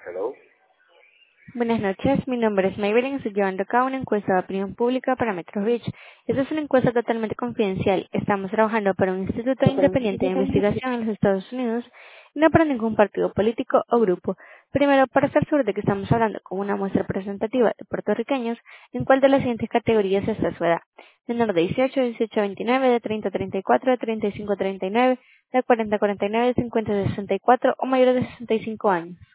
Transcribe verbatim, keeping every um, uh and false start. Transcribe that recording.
Hello. Buenas noches, mi nombre es Maybelline y estoy llevando a cabo una encuesta de opinión pública para Metro Beach. Esta es una encuesta totalmente confidencial. Estamos trabajando para un instituto independiente de investigación en los Estados Unidos y no para ningún partido político o grupo. Primero, para estar seguro de que estamos hablando con una muestra representativa de puertorriqueños, ¿en cuál de las siguientes categorías está su edad? Menor de dieciocho, dieciocho a veintinueve, de treinta a treinta y cuatro, de treinta y cinco a treinta y nueve, de cuarenta a cuarenta y nueve, de cincuenta a sesenta y cuatro o mayor de sesenta y cinco años.